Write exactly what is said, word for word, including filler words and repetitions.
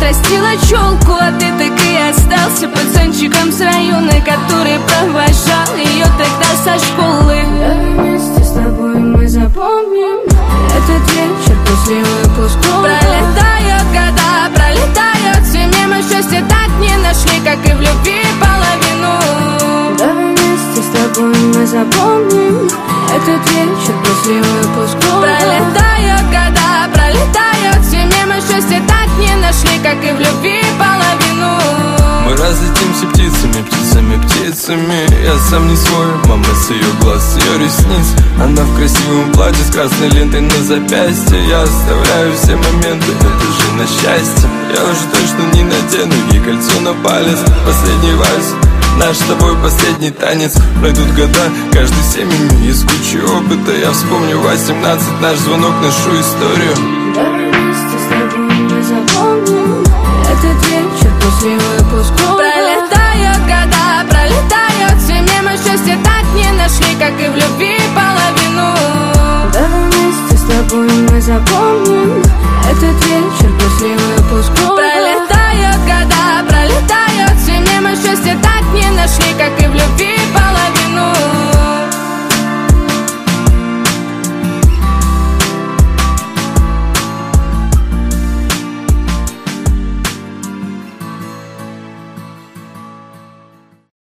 отрастила челку, а ты так и остался пацанчиком с района, который провожал ее тогда со школы. Давай вместе с тобой мы запомним этот вечер после выпускного. Пролетают года, пролетают все мимо, счастья так не нашли, как и в любви половину. Давай вместе с тобой мы запомним этот вечер после выпускного. Пролетают года, пролетают все мимо, счастья так не нашли, как и в любви половину. Мы разлетимся птицами, птицами, птицами. Я сам не свой, мама с ее глаз, ее ресниц. Она в красивом платье с красной лентой на запястье. Я оставляю все моменты, это же на счастье. Я уже точно не надену ей кольцо на палец. Последний вальс, наш с тобой последний танец. Пройдут года, каждый семьями из кучи опыта. Я вспомню восемнадцать, наш звонок, нашу историю.